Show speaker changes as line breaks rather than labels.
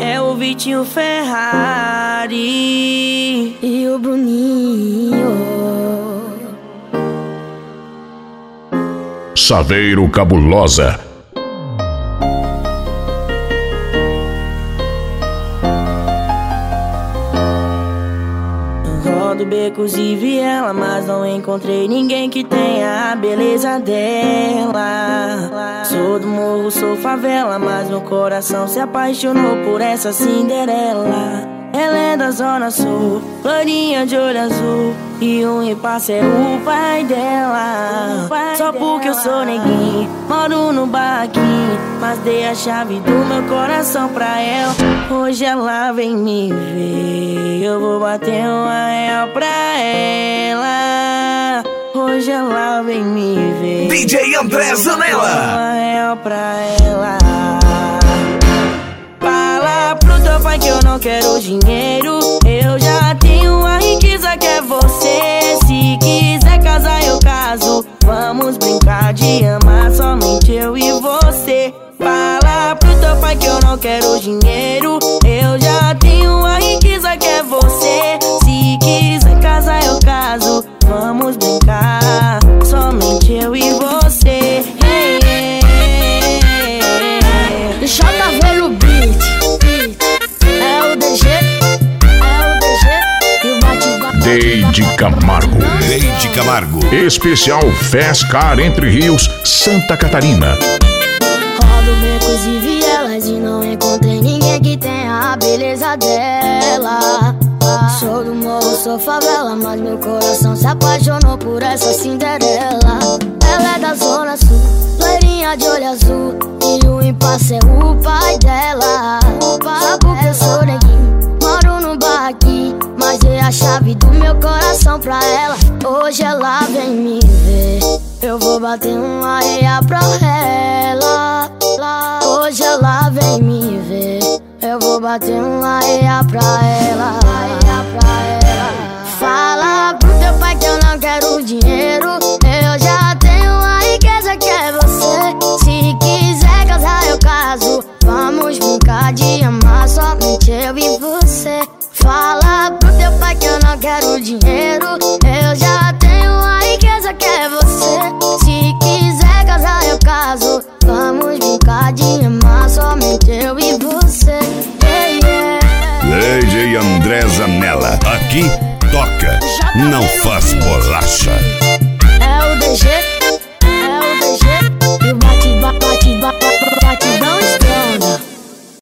é o Vitinho Ferrari
e o Bruninho.
Saveiro Cabulosa.
Rodo becos e viela, mas não encontrei ninguém que tenha a beleza dela. Sou do morro, sou favela, mas meu coração se apaixonou por essa Cinderela. Ela é da zona sul, loirinha de olho azul, e o impasse é o pai dela. Só porque eu sou neguinho, moro no barraquinho, mas dei a chave do meu coração pra ela. Hoje ela vem me ver, eu vou bater uma real pra ela. Hoje ela vem me ver,
DJ André Zanella.
Uma real pra ela. Fala pro teu pai que eu não quero dinheiro, eu já tenho a riqueza que é você. Se quiser casar eu caso, vamos brincar de amar somente eu e você. Fala pro teu pai que eu não quero dinheiro, eu já tenho a riqueza que é você. Se quiser casar eu caso, vamos brincar somente eu e você.
Saveiro Beat, é o DG e o bate-bate.
Deide Camargo.
Deide Camargo.
Especial Fescar Entre Rios, Santa Catarina.
Rodo becos e vielas e não encontrei ninguém que tenha a beleza dela. Sou do morro, sou favela, mas meu coração se apaixonou por essa Cinderela. Ela é da zona sul, loirinha de olho azul, e o impasse é o pai dela. Só porque eu sou neguinho, moro no barraquinho, mas dei a chave do meu coração pra ela. Hoje ela vem me ver, eu vou bater uma real pra ela. Hoje ela vem me ver, eu vou bater uma real pra ela. Fala pro teu pai que eu não quero dinheiro, eu já tenho a riqueza que é você. Se quiser casar eu caso, vamos brincar de amar somente eu e você. Fala pro teu pai que eu não quero dinheiro, eu já tenho a riqueza que é você. Se quiser casar eu caso, vamos brincar de amar somente eu e você.
DJ André Zanella. Aqui toca, não faz bolacha.
É o DG